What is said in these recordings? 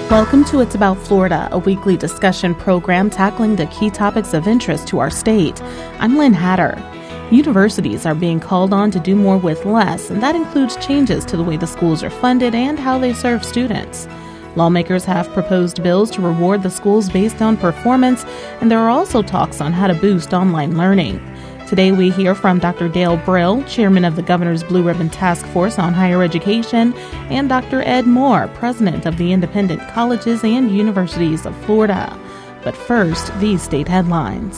Welcome to It's About Florida, a weekly discussion program tackling the key topics of interest to our state. I'm Lynn Hatter. Universities are being called on to do more with less, and that includes changes to the way the schools are funded and how they serve students. Lawmakers have proposed bills to reward the schools based on performance, and there are also talks on how to boost online learning. Today we hear from Dr. Dale Brill, chairman of the Governor's Blue Ribbon Task Force on Higher Education, and Dr. Ed Moore, president of the Independent Colleges and Universities of Florida. But first, these state headlines.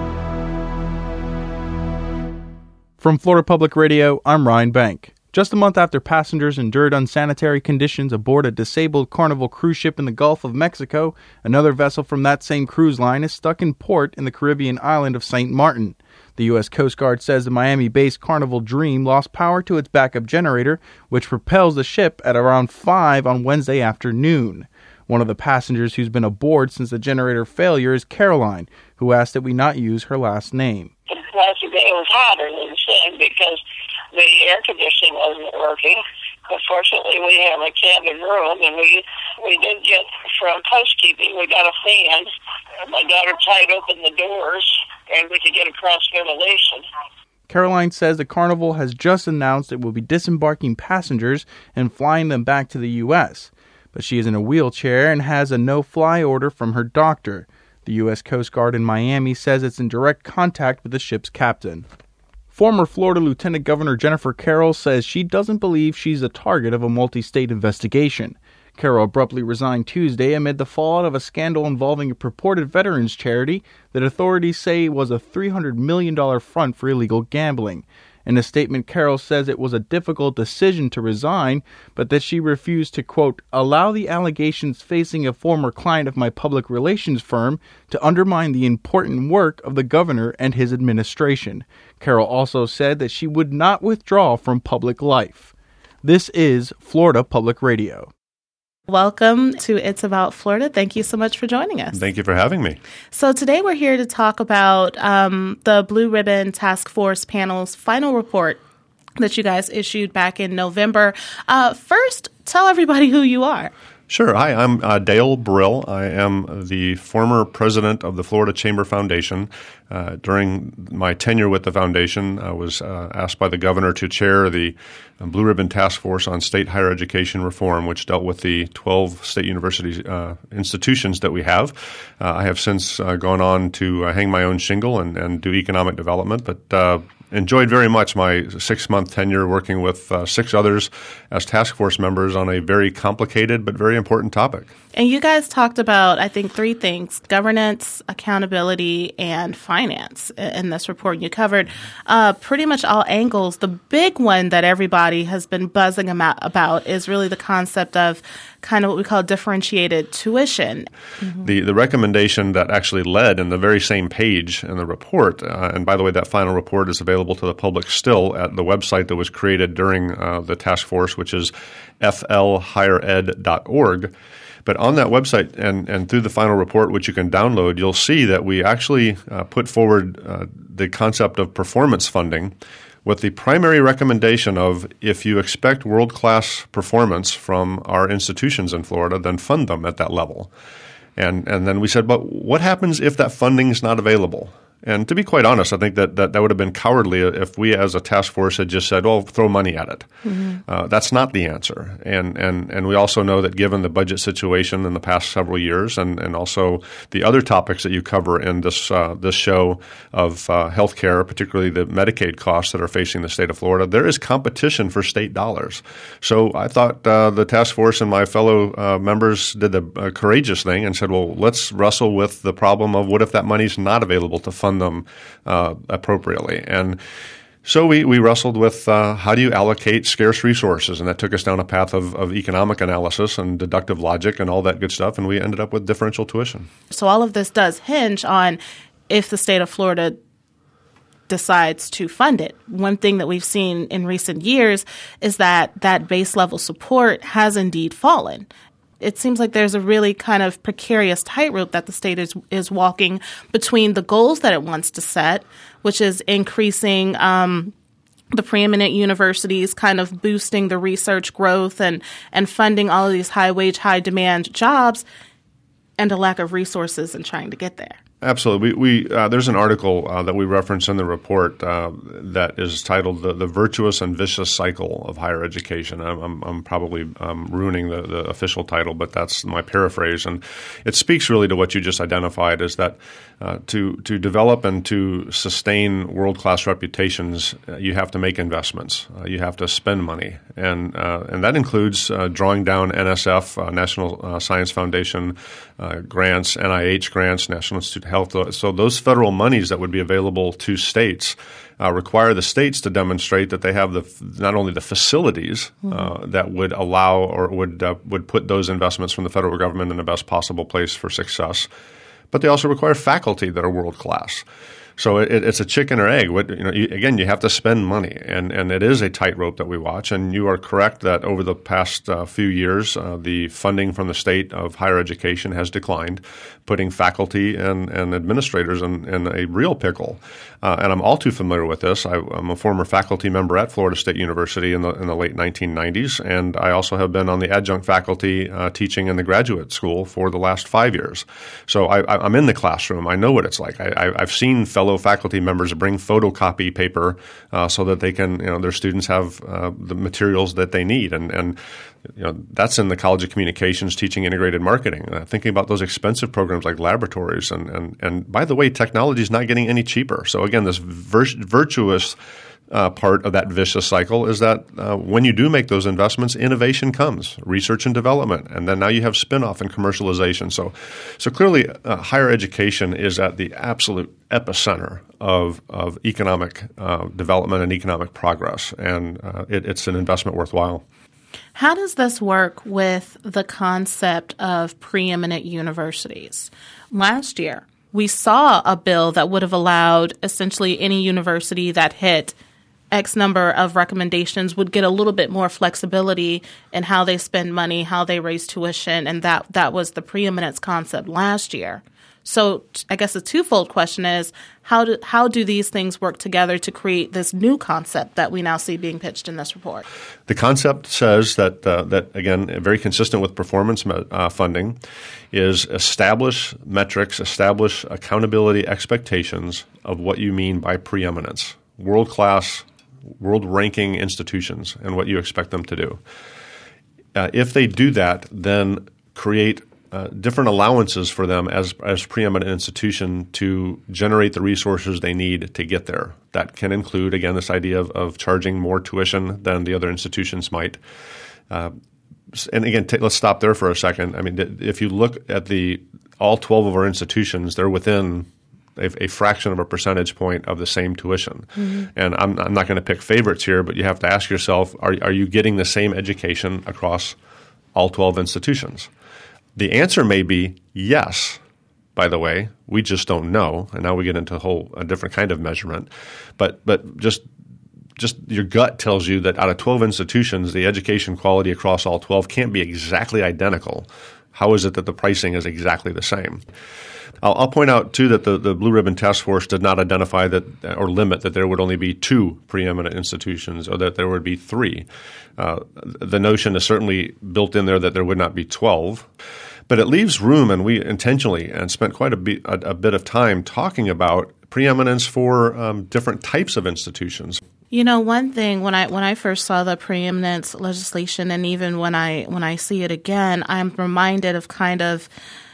From Florida Public Radio, I'm Ryan Bank. Just a month after passengers endured unsanitary conditions aboard a disabled Carnival cruise ship in the Gulf of Mexico, another vessel from that same cruise line is stuck in port in the Caribbean island of St. Martin. The U.S. Coast Guard says the Miami-based Carnival Dream lost power to its backup generator, which propels the ship at around 5 on Wednesday afternoon. One of the passengers who's been aboard since the generator failure is Caroline, who asked that we not use her last name. It was hotter than sin because the air conditioning wasn't working. Unfortunately, we have a cabin room, and we did get from housekeeping, we got a fan. My daughter tied open the doors, and we could get across ventilation. Caroline says the Carnival has just announced it will be disembarking passengers and flying them back to the U.S., but she is in a wheelchair and has a no-fly order from her doctor. The U.S. Coast Guard in Miami says it's in direct contact with the ship's captain. Former Florida Lieutenant Governor Jennifer Carroll says she doesn't believe she's the target of a multi-state investigation. Carroll abruptly resigned Tuesday amid the fallout of a scandal involving a purported veterans charity that authorities say was a $300 million front for illegal gambling. In a statement, Carroll says it was a difficult decision to resign, but that she refused to, quote, allow the allegations facing a former client of my public relations firm to undermine the important work of the governor and his administration. Carroll also said that she would not withdraw from public life. This is Florida Public Radio. Welcome to It's About Florida. Thank you so much for joining us. Thank you for having me. So today we're here to talk about the Blue Ribbon Task Force panel's final report that you guys issued back in November. First, tell everybody who you are. Sure. Hi, I'm Dale Brill. I am the former president of the Florida Chamber Foundation. During my tenure with the foundation, I was asked by the governor to chair the Blue Ribbon Task Force on State Higher Education Reform, which dealt with the 12 state university institutions that we have. I have since gone on to hang my own shingle and do economic development, but enjoyed very much my 6-month tenure working with 6 others as task force members on a very complicated but very important topic. And you guys talked about, I think, 3 things: governance, accountability, and finance in this report. You covered pretty much all angles. The big one that everybody has been buzzing about is really the concept of kind of what we call differentiated tuition. Mm-hmm. The recommendation that actually led in the very same page in the report, and by the way, that final report is available to the public still at the website that was created during the task force, which is flhighered.org. But on that website and through the final report, which you can download, you'll see that we actually put forward the concept of performance funding with the primary recommendation of if you expect world-class performance from our institutions in Florida, then fund them at that level. And then we said, but what happens if that funding is not available? And to be quite honest, I think that would have been cowardly if we as a task force had just said, well, throw money at it. Mm-hmm. That's not the answer. And we also know that given the budget situation in the past several years and also the other topics that you cover in this show of health care, particularly the Medicaid costs that are facing the state of Florida, there is competition for state dollars. So I thought the task force and my fellow members did the courageous thing and said, well, let's wrestle with the problem of what if that money is not available to fund them appropriately. And so we wrestled with how do you allocate scarce resources, and that took us down a path of economic analysis and deductive logic and all that good stuff, and we ended up with differential tuition. So all of this does hinge on if the state of Florida decides to fund it. One thing that we've seen in recent years is that base level support has indeed fallen. It seems like there's a really kind of precarious tightrope that the state is walking between the goals that it wants to set, which is increasing the preeminent universities kind of boosting the research growth and funding all of these high-wage, high-demand jobs, and a lack of resources in trying to get there. Absolutely. We there's an article that we reference in the report that is titled "The Virtuous and Vicious Cycle of Higher Education." I'm probably ruining the official title, but that's my paraphrase, and it speaks really to what you just identified: is that to develop and to sustain world-class reputations, you have to make investments. You have to spend money, and that includes drawing down NSF, National Science Foundation grants, NIH grants, National Institute of Health. So those federal monies that would be available to states require the states to demonstrate that they have not only the facilities that would allow or would put those investments from the federal government in the best possible place for success, but they also require faculty that are world class. So it's a chicken or egg. Again, you have to spend money, and it is a tightrope that we watch. And you are correct that over the past few years, the funding from the state of higher education has declined, putting faculty and administrators in a real pickle. And I'm all too familiar with this. I'm a former faculty member at Florida State University in the late 1990s, and I also have been on the adjunct faculty teaching in the graduate school for the last 5 years. So I'm in the classroom. I know what it's like. I've seen fellow faculty members bring photocopy paper so that they can, their students have the materials that they need, and that's in the College of Communications teaching integrated marketing. Thinking about those expensive programs like laboratories, and by the way, technology is not getting any cheaper. So again, this virtuous part of that vicious cycle is that when you do make those investments, innovation comes, research and development, and then now you have spinoff and commercialization. So clearly, higher education is at the absolute epicenter of economic development and economic progress, and it's an investment worthwhile. How does this work with the concept of preeminent universities? Last year, we saw a bill that would have allowed essentially any university that hit X number of recommendations would get a little bit more flexibility in how they spend money, how they raise tuition, and that was the preeminence concept last year. So I guess the twofold question is, how do these things work together to create this new concept that we now see being pitched in this report? The concept says that again, very consistent with performance funding, is establish metrics, establish accountability expectations of what you mean by preeminence, world-class, world-ranking institutions, and what you expect them to do. If they do that, then create different allowances for them as preeminent institution to generate the resources they need to get there. That can include, again, this idea of charging more tuition than the other institutions might. And again, let's stop there for a second. I mean, if you look at all 12 of our institutions, they're within a fraction of a percentage point of the same tuition. Mm-hmm. And I'm not going to pick favorites here, but you have to ask yourself, are you getting the same education across all 12 institutions? The answer may be yes, by the way. We just don't know. And now we get into a different kind of measurement. But just your gut tells you that out of 12 institutions, the education quality across all 12 can't be exactly identical. How is it that the pricing is exactly the same? I'll point out, too, that the Blue Ribbon Task Force did not identify that or limit that there would only be 2 preeminent institutions or that there would be 3. The notion is certainly built in there that there would not be 12. But it leaves room, and we intentionally and spent quite a bit of time talking about preeminence for different types of institutions. One thing when I first saw the preeminence legislation, and even when I see it again, I'm reminded of kind of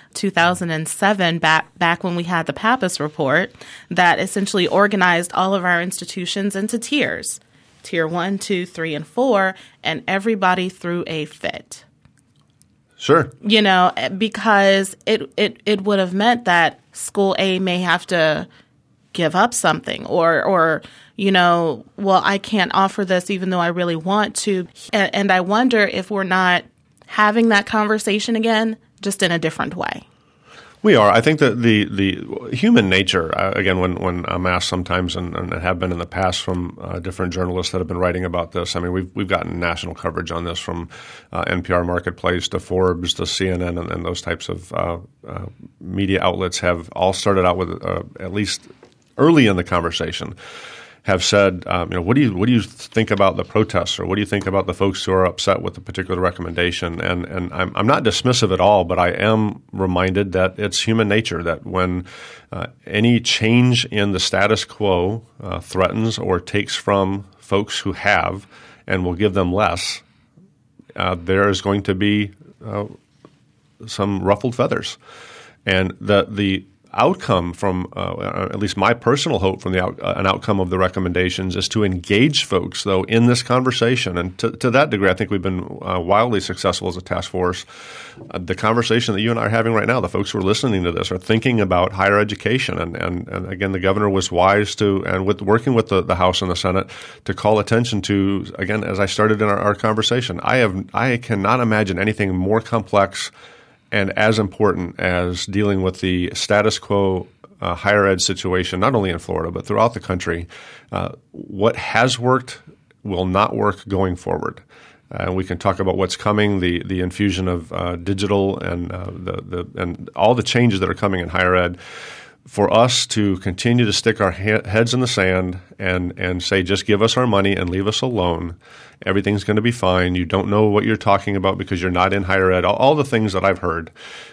2007, back when we had the Pappas report that essentially organized all of our institutions into tiers, tier 1, 2, 3, and 4, and everybody threw a fit. Sure. Because it would have meant that school A may have to give up something or well, I can't offer this even though I really want to. And I wonder if we're not having that conversation again, just in a different way. We are. I think that the human nature, again, when I'm asked sometimes and have been in the past from different journalists that have been writing about this, I mean, we've gotten national coverage on this from NPR Marketplace to Forbes to CNN and those types of media outlets have all started out with, at least early in the conversation, have said, what do you think about the protests, or what do you think about the folks who are upset with a particular recommendation? And I'm not dismissive at all, but I am reminded that it's human nature that when any change in the status quo threatens or takes from folks who have and will give them less, there is going to be some ruffled feathers. And the outcome from, at least my personal hope from an outcome of the recommendations is to engage folks, though, in this conversation. And to that degree, I think we've been wildly successful as a task force. The conversation that you and I are having right now, the folks who are listening to this are thinking about higher education. And again, the governor was wise working with the House and the Senate to call attention to, again, as I started in our conversation, I cannot imagine anything more complex and as important as dealing with the status quo higher ed situation, not only in Florida, but throughout the country. What has worked will not work going forward. We can talk about what's coming, the infusion of digital and and all the changes that are coming in higher ed. For us to continue to stick our heads in the sand and say, just give us our money and leave us alone, everything's going to be fine. You don't know what you're talking about because you're not in higher ed. All the things that I've heard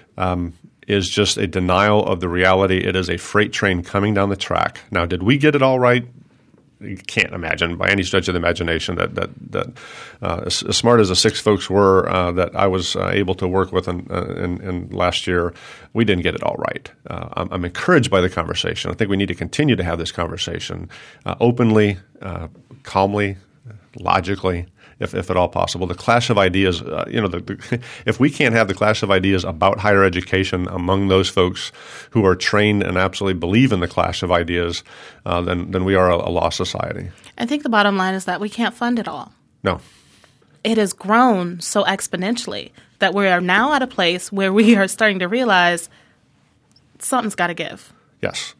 is just a denial of the reality. It is a freight train coming down the track. Now, did we get it all right? You can't imagine by any stretch of the imagination that as smart as the 6 folks were that I was able to work with in last year, we didn't get it all right. I'm encouraged by the conversation. I think we need to continue to have this conversation openly, calmly, logically, if at all possible. The clash of ideas, if we can't have the clash of ideas about higher education among those folks who are trained and absolutely believe in the clash of ideas, then we are a lost society. I think the bottom line is that we can't fund it all. No. It has grown so exponentially that we are now at a place where we are starting to realize something's got to give. Yes.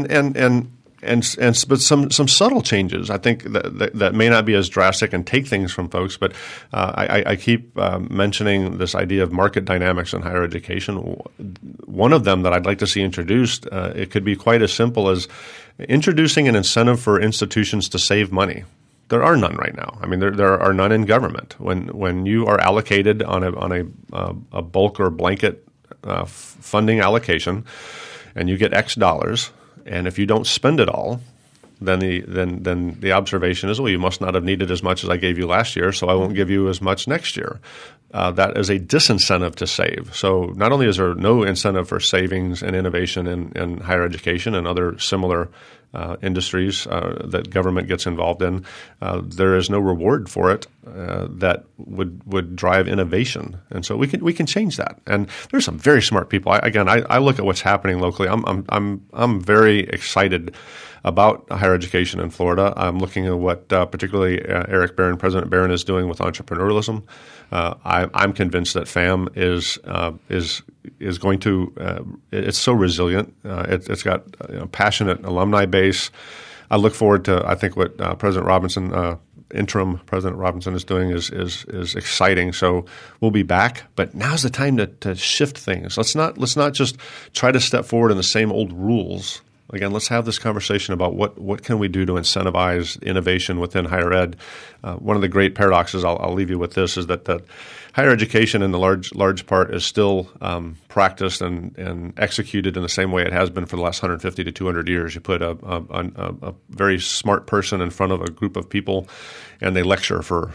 But some subtle changes, I think that may not be as drastic and take things from folks. But I keep mentioning this idea of market dynamics in higher education. One of them that I'd like to see introduced, it could be quite as simple as introducing an incentive for institutions to save money. There are none right now. I mean, there are none in government. When you are allocated on a bulk or blanket funding allocation, and you get X dollars. And if you don't spend it all, then the observation is, well, you must not have needed as much as I gave you last year, so I won't give you as much next year. That is a disincentive to save. So not only is there no incentive for savings and innovation in higher education and other similar industries that government gets involved in, there is no reward for it that would drive innovation. And so we can change that. And there's some very smart people. I look at what's happening locally. I'm very excited about higher education in Florida. I'm looking at what particularly President Barron is doing with entrepreneurialism. I'm convinced that FAM is going to. It's so resilient. It's got a passionate alumni base. I look forward to. I think what President Robinson, interim President Robinson, is doing is exciting. So we'll be back, but now's the time to shift things. Let's not just try to step forward in the same old rules. Again, let's have this conversation about what can we do to incentivize innovation within higher ed. One of the great paradoxes, I'll leave you with this, is that higher education in the large part is still practiced and executed in the same way it has been for the last 150 to 200 years. You put a very smart person in front of a group of people, and they lecture for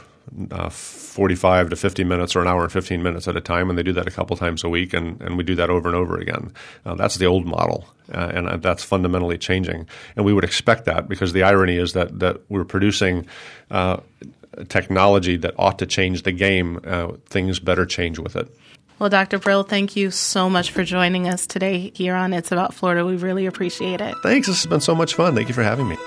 45 to 50 minutes or an hour and 15 minutes at a time, and they do that a couple times a week, and we do that over and over again. That's the old model, and that's fundamentally changing. And we would expect that because the irony is that we're producing technology that ought to change the game. Things better change with it. Well, Dr. Brill, thank you so much for joining us today here on It's About Florida. We really appreciate it. Thanks. This has been so much fun. Thank you for having me.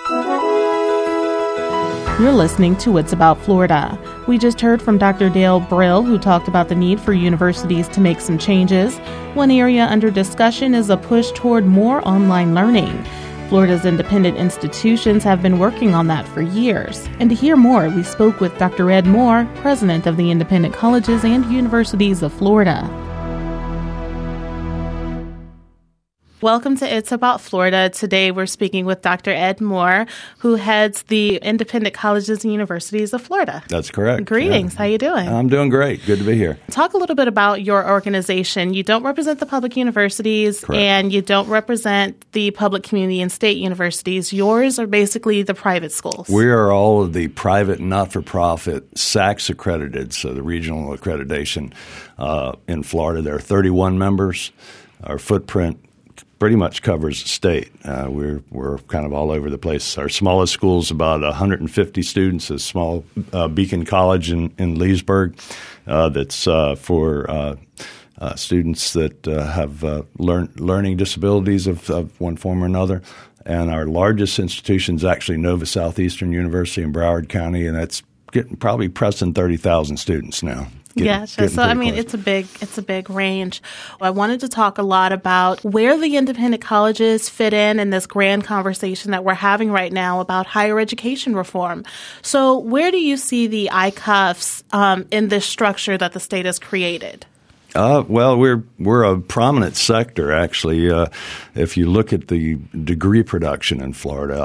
You're listening to It's About Florida. We just heard from Dr. Dale Brill, who talked about the need for universities to make some changes. One area under discussion is a push toward more online learning. Florida's independent institutions have been working on that for years. And to hear more, we spoke with Dr. Ed Moore, president of the Independent Colleges and Universities of Florida. Welcome to It's About Florida. Today we're speaking with Dr. Ed Moore, who heads the Independent Colleges and Universities of Florida. That's correct. Greetings. Yeah. How you doing? I'm doing great. Good to be here. Talk a little bit about your organization. You don't represent the public universities, Correct. And you don't represent the public community and state universities. Yours are basically the private schools. We are all of the private, not-for-profit, SACS accredited, so the regional accreditation in Florida. There are 31 members. Our footprint pretty much covers the state. We're kind of all over the place. Our smallest school is about 150 students, a small Beacon College in Leesburg that's for students that have learning disabilities of one form or another. And our largest institution is actually Nova Southeastern University in Broward County, and that's getting probably pressing 30,000 students now. Gotcha. So, I mean, it's a big range. I wanted to talk a lot about where the independent colleges fit in this grand conversation that we're having right now about higher education reform. So where do you see the ICUFs in this structure that the state has created? Well, we're a prominent sector, actually. If you look at the degree production in Florida,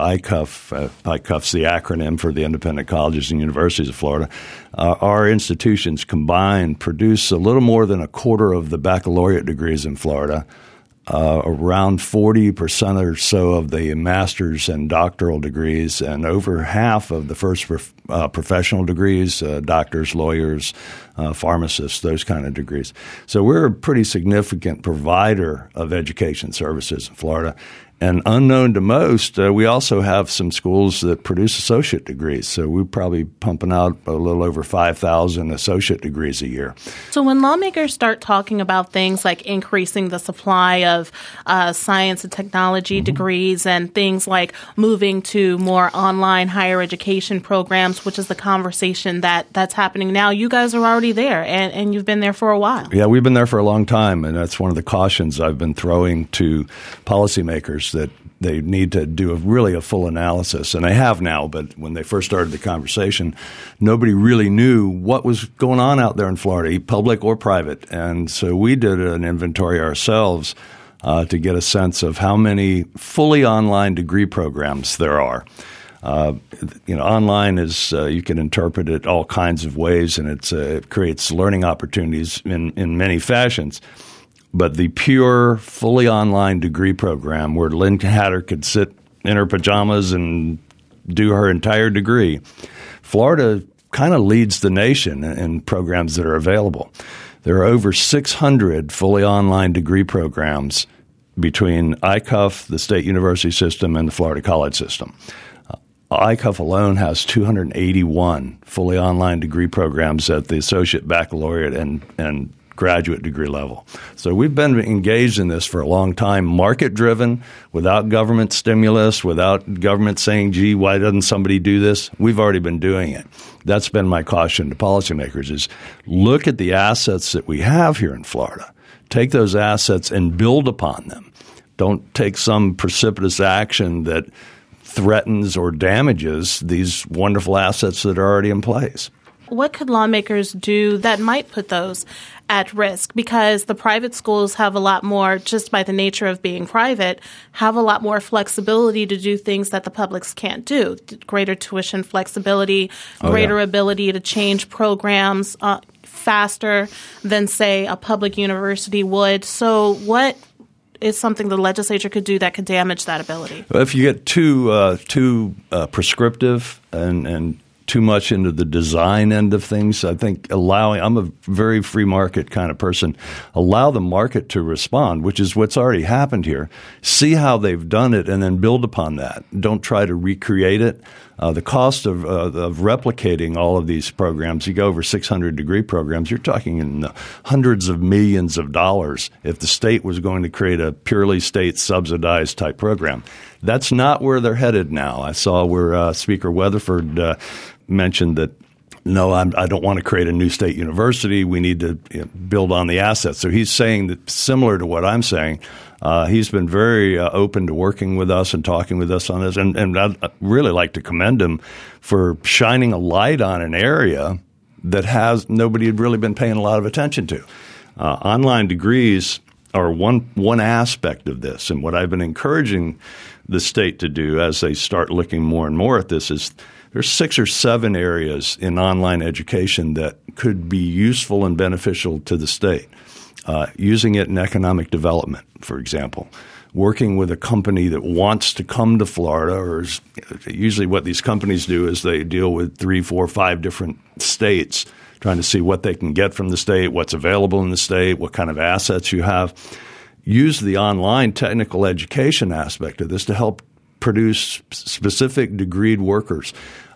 ICUF's the acronym for the Independent Colleges and Universities of Florida. Our institutions combined produce a little more than a quarter of the baccalaureate degrees in Florida. Around 40% or so of the master's and doctoral degrees, and over half of the first professional degrees, doctors, lawyers, pharmacists, those kind of degrees. So we're a pretty significant provider of education services in Florida. And unknown to most, we also have some schools that produce associate degrees. So we're probably pumping out a little over 5,000 associate degrees a year. So when lawmakers start talking about things like increasing the supply of science and technology degrees and things like moving to more online higher education programs, which is the conversation that's happening now, you guys are already there and you've been there for a while. Yeah, we've been there for a long time, and that's one of the cautions I've been throwing to policymakers, that they need to do a full analysis. And they have now, but when they first started the conversation, nobody really knew what was going on out there in Florida, public or private. And so we did an inventory ourselves to get a sense of how many fully online degree programs there are. Online is you can interpret it all kinds of ways, and it creates learning opportunities in many fashions. But the pure, fully online degree program where Lynn Hatter could sit in her pajamas and do her entire degree, Florida kind of leads the nation in programs that are available. There are over 600 fully online degree programs between ICUF, the state university system, and the Florida college system. ICUF alone has 281 fully online degree programs at the associate, baccalaureate, and graduate degree level. So we've been engaged in this for a long time, market-driven, without government stimulus, without government saying, gee, why doesn't somebody do this? We've already been doing it. That's been my caution to policymakers is look at the assets that we have here in Florida. Take those assets and build upon them. Don't take some precipitous action that threatens or damages these wonderful assets that are already in place. What could lawmakers do that might put those at risk? Because the private schools have a lot more, just by the nature of being private, have a lot more flexibility to do things that the publics can't do. Greater tuition flexibility, greater ability to change programs faster than, say, a public university would. So what is something the legislature could do that could damage that ability? Well, if you get too prescriptive and too much into the design end of things, I think I'm a very free market kind of person, allow the market to respond, which is what's already happened here. See how they've done it and then build upon that. Don't try to recreate it. The cost of replicating all of these programs, you go over 600 degree programs, you're talking in the hundreds of millions of dollars if the state was going to create a purely state subsidized type program. That's not where they're headed now. I saw where Speaker Weatherford mentioned that, no, I don't want to create a new state university. We need to build on the assets. So he's saying that similar to what I'm saying. He's been very open to working with us and talking with us on this. And I'd really like to commend him for shining a light on an area that nobody had really been paying a lot of attention to. Online degrees are one aspect of this. And what I've been encouraging the state to do as they start looking more and more at this is there's 6 or 7 areas in online education that could be useful and beneficial to the state. Using it in economic development, for example. Working with a company that wants to come to Florida, or usually what these companies do is they deal with 3, 4, 5 different states, trying to see what they can get from the state, what's available in the state, what kind of assets you have. Use the online technical education aspect of this to help produce specific degreed workers.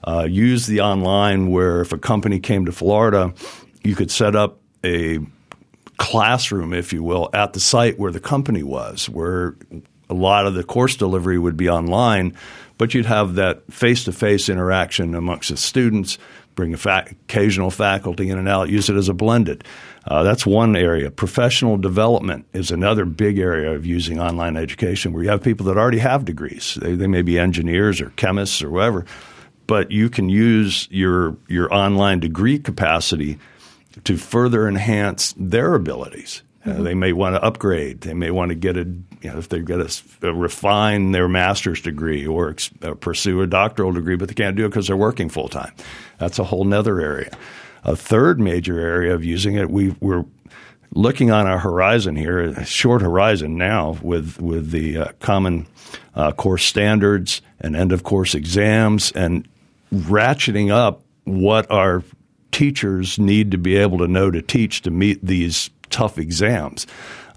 Use the online where if a company came to Florida, you could set up a classroom, if you will, at the site where the company was, where a lot of the course delivery would be online, but you'd have that face-to-face interaction amongst the students, bring occasional faculty in and out, use it as a blended. That's one area. Professional development is another big area of using online education where you have people that already have degrees. They may be engineers or chemists or whatever, but you can use your online degree capacity to further enhance their abilities. They may want to upgrade. They may want to get if they've got to refine their master's degree or pursue a doctoral degree, but they can't do it because they're working full time. That's a whole nother area. A third major area of using it, we're looking on our horizon here, a short horizon now with the Common Core standards and end of course exams and ratcheting up what our teachers need to be able to know to teach to meet these tough exams.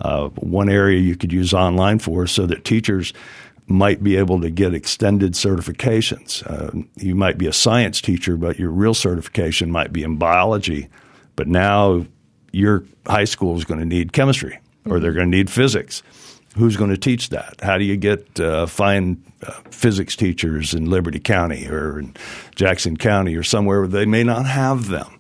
One area you could use online for so that teachers might be able to get extended certifications. You might be a science teacher, but your real certification might be in biology. But now your high school is going to need chemistry or they're going to need physics. Who's going to teach that? How do you find physics teachers in Liberty County or in Jackson County or somewhere where they may not have them?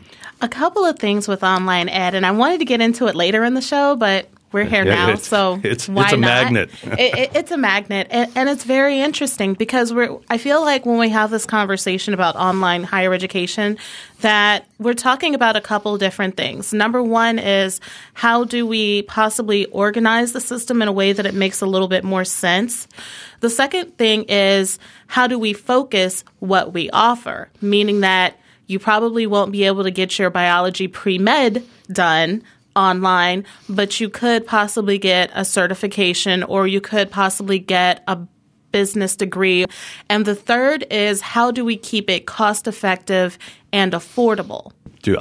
A couple of things with online ed, and I wanted to get into it later in the show, but we're here now, so it's why a not? Magnet. It's a magnet, and it's very interesting because I feel like when we have this conversation about online higher education that we're talking about a couple different things. Number one is how do we possibly organize the system in a way that it makes a little bit more sense? The second thing is how do we focus what we offer, meaning that you probably won't be able to get your biology pre-med done online, but you could possibly get a certification or you could possibly get a business degree. And the third is how do we keep it cost effective and affordable?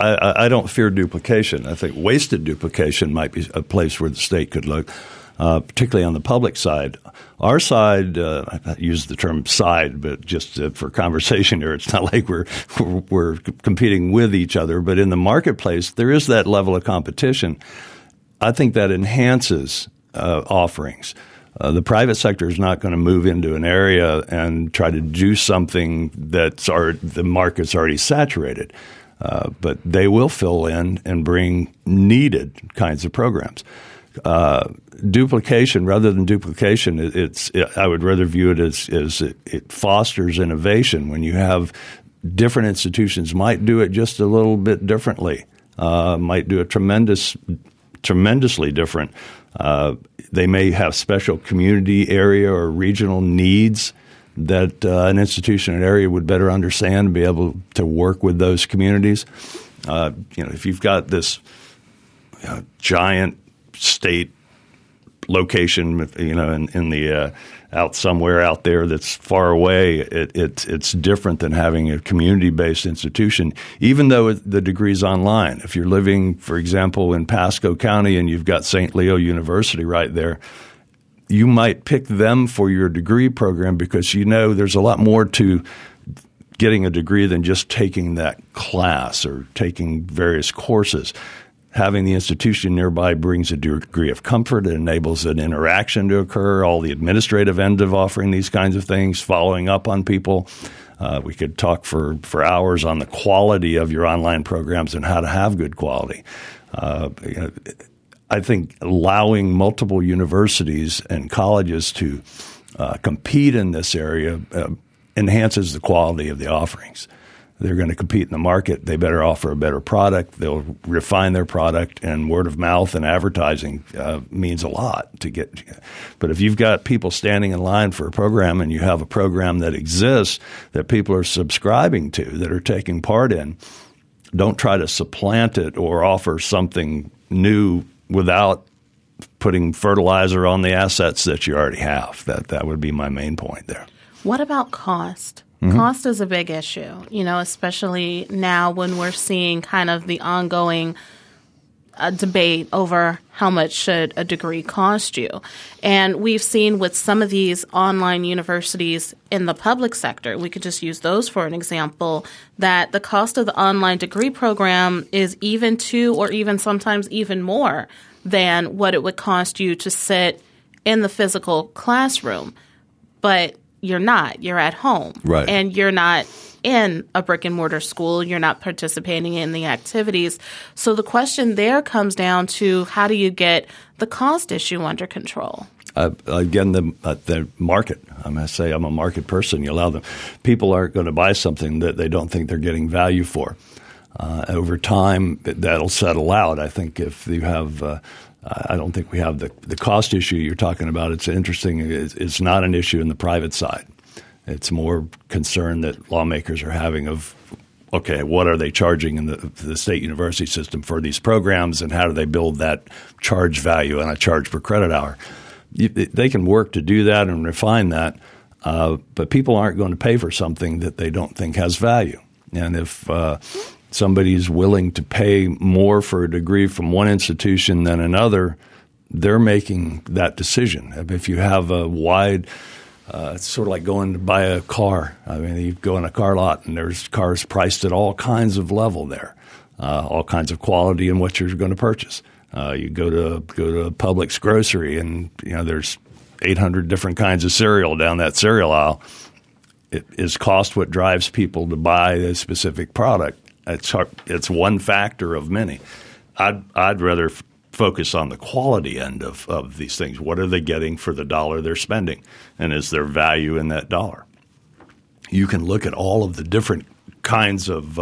I don't fear duplication. I think wasted duplication might be a place where the state could look, particularly on the public side. Our side, I use the term side, but just for conversation here, it's not like we're competing with each other. But in the marketplace, there is that level of competition. I think that enhances offerings. The private sector is not going to move into an area and try to do something the market's already saturated. But they will fill in and bring needed kinds of programs. Duplication, rather than duplication, I would rather view it as it fosters innovation. When you have different institutions might do it just a little bit differently, might do it tremendously different. They may have special community area or regional needs that an institution or area would better understand and be able to work with those communities. If you've got this giant state location, in the out somewhere out there that's far away, it's different than having a community-based institution, even though the degree's online. If you're living, for example, in Pasco County and you've got St. Leo University right there, you might pick them for your degree program because there's a lot more to getting a degree than just taking that class or taking various courses. Having the institution nearby brings a degree of comfort. It enables an interaction to occur, all the administrative end of offering these kinds of things, following up on people. We could talk for hours on the quality of your online programs and how to have good quality. I think allowing multiple universities and colleges to compete in this area enhances the quality of the offerings. they're going to compete in the market. They better offer a better product. They'll refine their product, and word of mouth and advertising means a lot to get. But if you've got people standing in line for a program and you have a program that exists that people are subscribing to, that are taking part in, don't try to supplant it or offer something new without putting fertilizer on the assets that you already have. That would be my main point there. What about cost? Cost is a big issue, especially now when we're seeing kind of the ongoing debate over how much should a degree cost you. And we've seen with some of these online universities in the public sector, we could just use those for an example, that the cost of the online degree program is even to or even sometimes even more than what it would cost you to sit in the physical classroom. But you're not. You're at home. Right. And you're not in a brick and mortar school. You're not participating in the activities. So the question there comes down to how do you get the cost issue under control? Again, the market. I'm going to say I'm a market person. You allow them. People aren't going to buy something that they don't think they're getting value for. Over time, that'll settle out. I think if you have I don't think we have the cost issue you're talking about. It's interesting. It's not an issue in the private side. It's more concern that lawmakers are having of, okay, what are they charging in the state university system for these programs, and how do they build that charge value on a charge per credit hour? They can work to do that and refine that, but people aren't going to pay for something that they don't think has value. And if somebody's willing to pay more for a degree from one institution than another, they're making that decision. If you have a wide it's sort of like going to buy a car. I mean, you go in a car lot and there's cars priced at all kinds of level there, all kinds of quality in what you're going to purchase. You go to Publix grocery and there's 800 different kinds of cereal down that cereal aisle. Is cost what drives people to buy a specific product? It's one factor of many. I'd rather focus on the quality end of these things. What are they getting for the dollar they're spending? And is there value in that dollar? You can look at all of the different kinds of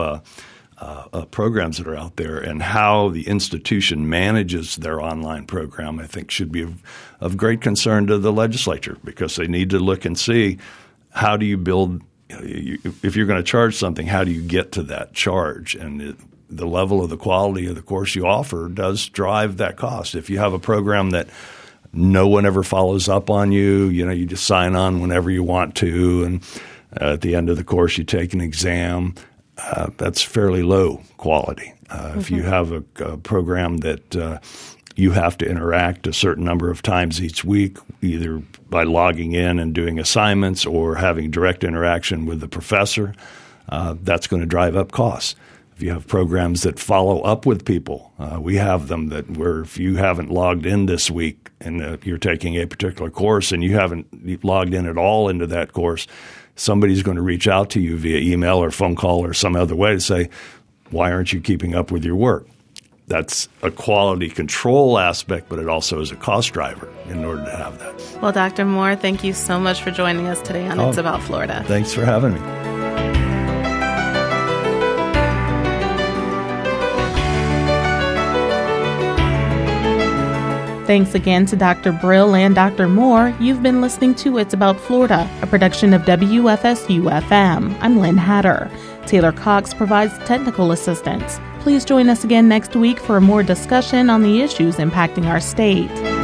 programs that are out there, and how the institution manages their online program, I think, should be of great concern to the legislature, because they need to look and see how do you build if you're going to charge something, how do you get to that charge? And the level of the quality of the course you offer does drive that cost. If you have a program that no one ever follows up on you, you just sign on whenever you want to, and at the end of the course you take an exam, that's fairly low quality. If you have a program that you have to interact a certain number of times each week, either by logging in and doing assignments or having direct interaction with the professor, that's going to drive up costs. If you have programs that follow up with people, we have them that where if you haven't logged in this week and you're taking a particular course and you haven't logged in at all into that course, somebody's going to reach out to you via email or phone call or some other way to say, why aren't you keeping up with your work? That's a quality control aspect, but it also is a cost driver in order to have that. Well, Dr. Moore, thank you so much for joining us today on It's About Florida. Thanks for having me. Thanks again to Dr. Brill and Dr. Moore. You've been listening to It's About Florida, a production of WFSU-FM. I'm Lynn Hatter. Taylor Cox provides technical assistance. Please join us again next week for more discussion on the issues impacting our state.